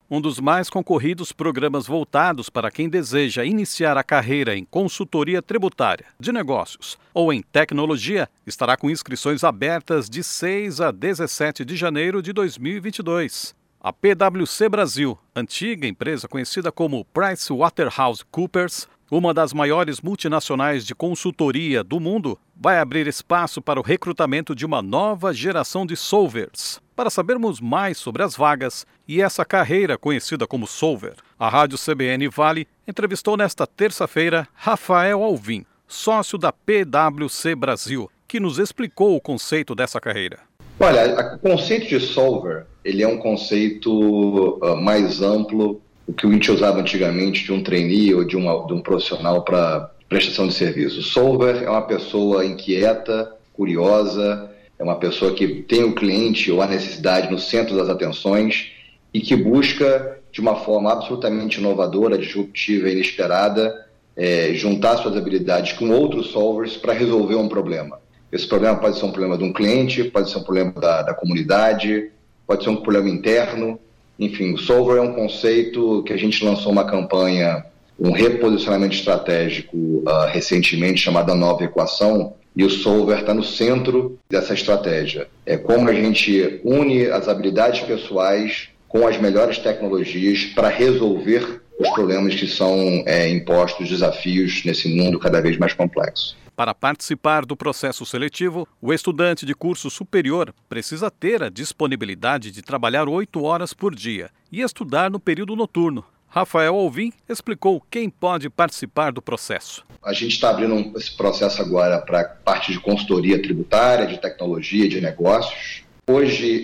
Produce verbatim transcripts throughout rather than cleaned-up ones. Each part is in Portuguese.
Um dos mais concorridos programas voltados para quem deseja iniciar a carreira em consultoria tributária, de negócios ou em tecnologia estará com inscrições abertas de seis a dezessete de janeiro de dois mil e vinte e dois. A P W C Brasil, antiga empresa conhecida como PricewaterhouseCoopers, uma das maiores multinacionais de consultoria do mundo, vai abrir espaço para o recrutamento de uma nova geração de solvers. Para sabermos mais sobre as vagas e essa carreira conhecida como solver, a Rádio C B N Vale entrevistou nesta terça-feira Rafael Alvim, sócio da P W C Brasil, que nos explicou o conceito dessa carreira. Olha, o conceito de solver, ele é um conceito uh, mais amplo do que a gente usava antigamente de um trainee ou de, uma, de um profissional para prestação de serviço. Solver é uma pessoa inquieta, curiosa, é uma pessoa que tem o cliente ou a necessidade no centro das atenções e que busca, de uma forma absolutamente inovadora, disruptiva e inesperada, é, juntar suas habilidades com outros solvers para resolver um problema. Esse problema pode ser um problema de um cliente, pode ser um problema da, da comunidade, pode ser um problema interno. Enfim, o solver é um conceito que a gente lançou uma campanha, um reposicionamento estratégico uh, recentemente chamada Nova Equação, e o solver está no centro dessa estratégia. É como a gente une as habilidades pessoais com as melhores tecnologias para resolver os problemas que são é, impostos, desafios nesse mundo cada vez mais complexo. Para participar do processo seletivo, o estudante de curso superior precisa ter a disponibilidade de trabalhar oito horas por dia e estudar no período noturno. Rafael Alvim explicou quem pode participar do processo. A gente está abrindo esse processo agora para a parte de consultoria tributária, de tecnologia, de negócios. Hoje,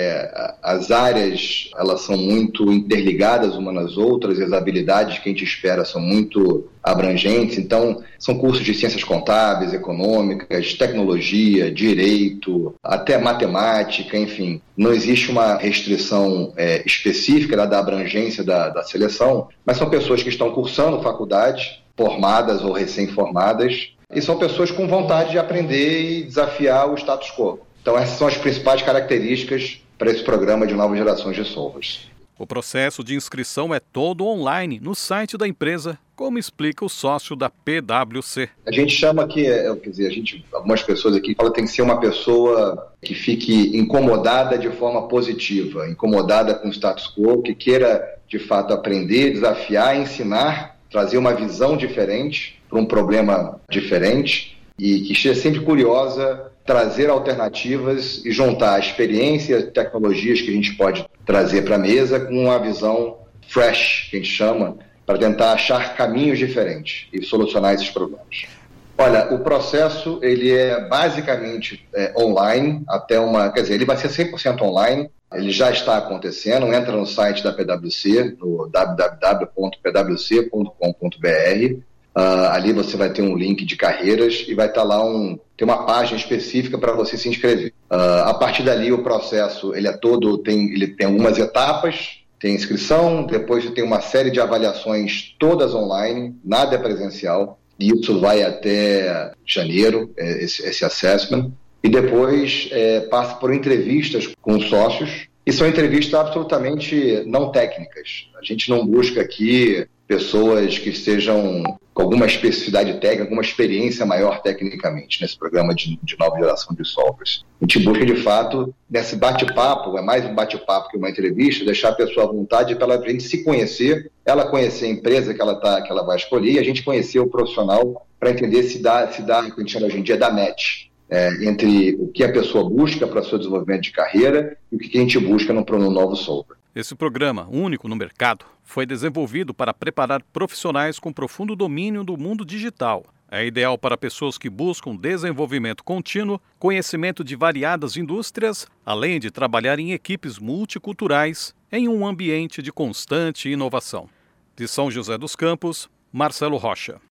é, as áreas elas são muito interligadas umas nas outras e as habilidades que a gente espera são muito abrangentes. Então, são cursos de ciências contábeis, econômicas, tecnologia, direito, até matemática, enfim. Não existe uma restrição é, específica da, da abrangência da, da seleção, mas são pessoas que estão cursando faculdade, formadas ou recém-formadas, e são pessoas com vontade de aprender e desafiar o status quo. Então, essas são as principais características para esse programa de novas gerações de solvers. O processo de inscrição é todo online no site da empresa, como explica o sócio da P W C. A gente chama que, quer dizer, a gente, algumas pessoas aqui falam que tem que ser uma pessoa que fique incomodada de forma positiva, incomodada com o status quo, que queira, de fato, aprender, desafiar, ensinar, trazer uma visão diferente para um problema diferente e que esteja sempre curiosa, trazer alternativas e juntar a experiência e tecnologias que a gente pode trazer para a mesa com uma visão fresh, que a gente chama, para tentar achar caminhos diferentes e solucionar esses problemas. Olha, o processo ele é basicamente é, online, até uma, quer dizer, ele vai ser cem por cento online, ele já está acontecendo, entra no site da P W C, no w w w ponto p w c ponto com ponto b r. Uh, ali você vai ter um link de carreiras e vai estar lá um, tem uma página específica para você se inscrever. Uh, a partir dali o processo ele é todo, tem, ele tem algumas etapas, tem inscrição, depois você tem uma série de avaliações todas online, nada é presencial, e isso vai até janeiro, esse, esse assessment, e depois é, passa por entrevistas com sócios, e são entrevistas absolutamente não técnicas. A gente não busca aqui pessoas que estejam com alguma especificidade técnica, alguma experiência maior tecnicamente nesse programa de, de nova geração de solvers. A gente busca, de fato, nesse bate-papo, é mais um bate-papo que uma entrevista, deixar a pessoa à vontade para a gente se conhecer, ela conhecer a empresa que ela, tá, que ela vai escolher e a gente conhecer o profissional para entender se dá, se dá, o que a gente chama hoje em dia, dá match. É, entre o que a pessoa busca para o seu desenvolvimento de carreira e o que a gente busca no, no novo solver. Esse programa, único no mercado, foi desenvolvido para preparar profissionais com profundo domínio do mundo digital. É ideal para pessoas que buscam desenvolvimento contínuo, conhecimento de variadas indústrias, além de trabalhar em equipes multiculturais em um ambiente de constante inovação. De São José dos Campos, Marcelo Rocha.